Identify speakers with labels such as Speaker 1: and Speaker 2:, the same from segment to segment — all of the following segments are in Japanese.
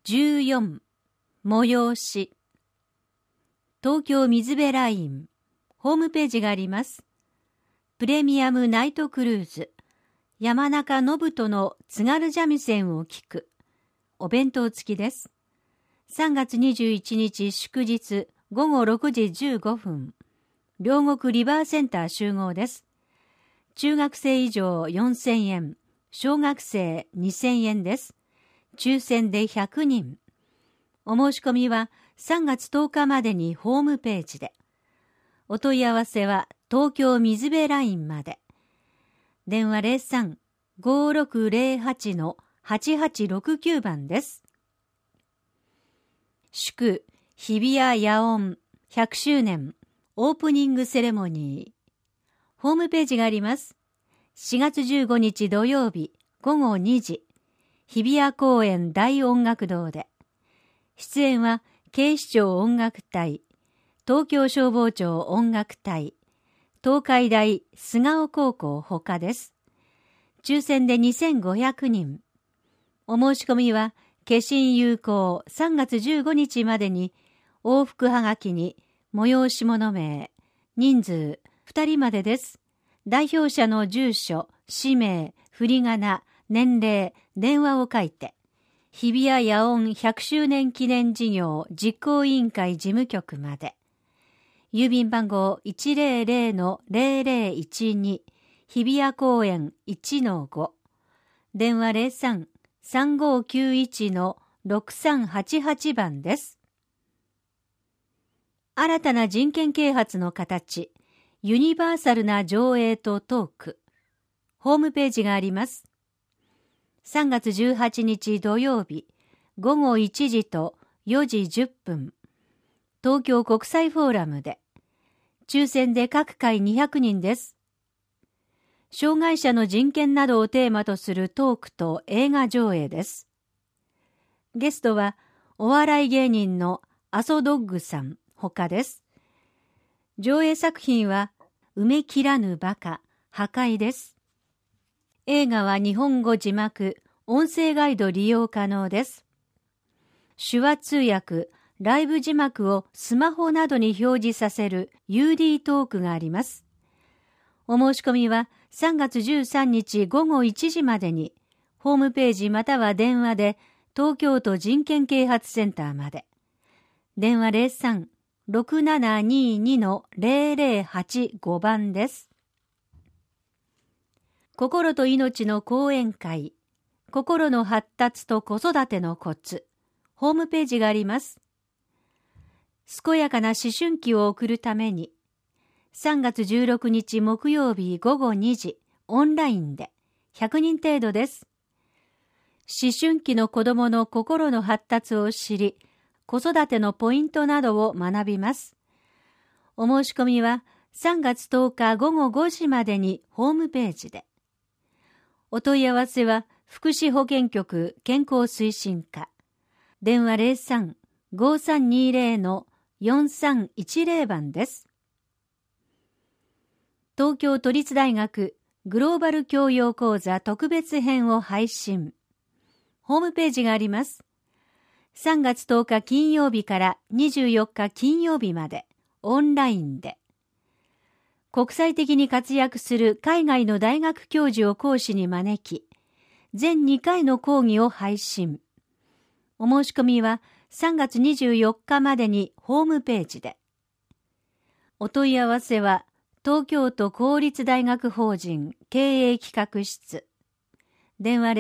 Speaker 1: 14催し東京水辺ラインホームページがあります。プレミアムナイトクルーズ山中信人の津軽三味線を聞くお弁当付きです。3月21日祝日午後6時15分両国リバーセンター集合です。中学生以上4000円、小学生2000円です。抽選で100人。お申し込みは3月10日までにホームページで。お問い合わせは東京水辺ラインまで。電話 03-5608-8869 番です。祝日比谷野音100周年オープニングセレモニー。ホームページがあります。4月15日土曜日午後2時。日比谷公園大音楽堂で。出演は警視庁音楽隊、東京消防庁音楽隊、東海大菅生高校ほかです。抽選で2500人。お申し込みは消印有効3月15日までに往復はがきに催し物名、人数2人までです。代表者の住所、氏名、振り仮名、年齢、電話を書いて、日比谷野音100周年記念事業実行委員会事務局まで。郵便番号 100-0012 日比谷公園 1-5。電話 03-3591-6388 番です。新たな人権啓発の形、ユニバーサルな上映とトーク。ホームページがあります。3月18日土曜日午後1時と4時10分東京国際フォーラムで抽選で各回200人です。障害者の人権などをテーマとするトークと映画上映です。ゲストはお笑い芸人のアソドッグさんほかです。上映作品は埋め切らぬバカ破壊です。映画は日本語字幕、音声ガイド利用可能です。手話通訳、ライブ字幕をスマホなどに表示させる UD トークがあります。お申し込みは3月13日午後1時までに、ホームページまたは電話で東京都人権啓発センターまで。電話 03-6722-0085 番です。心と命の講演会、心の発達と子育てのコツ、ホームページがあります。健やかな思春期を送るために、3月16日木曜日午後2時、オンラインで100人程度です。思春期の子どもの心の発達を知り、子育てのポイントなどを学びます。お申し込みは3月10日午後5時までにホームページで。お問い合わせは福祉保健局健康推進課。電話 03-5320-4310 番です。東京都立大学グローバル教養講座特別編を配信。ホームページがあります。3月10日金曜日から24日金曜日までオンラインで。国際的に活躍する海外の大学教授を講師に招き、全2回の講義を配信。お申し込みは3月24日までにホームページで。お問い合わせは東京都公立大学法人経営企画室。電話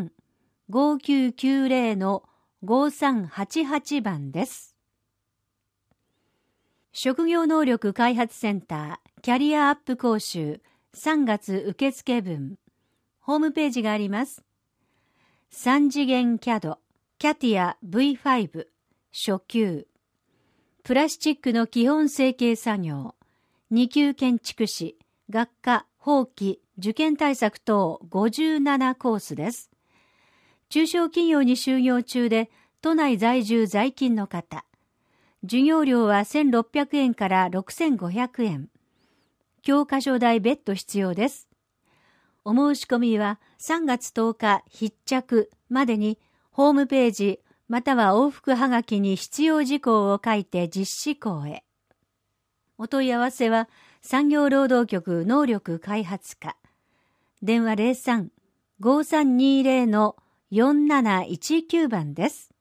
Speaker 1: 03-5990-5388 番です。職業能力開発センターキャリアアップ講習3月受付分。ホームページがあります。3次元CAD、キャティア V5、初級。プラスチックの基本成形作業。2級建築士、学科、法規、受験対策等57コースです。中小企業に就業中で、都内在住在勤の方。授業料は1600円から6500円。教科書代別途必要です。お申し込みは3月10日必着までにホームページまたは往復はがきに必要事項を書いて実施校へ。お問い合わせは産業労働局能力開発課。電話03-5320-4719番です。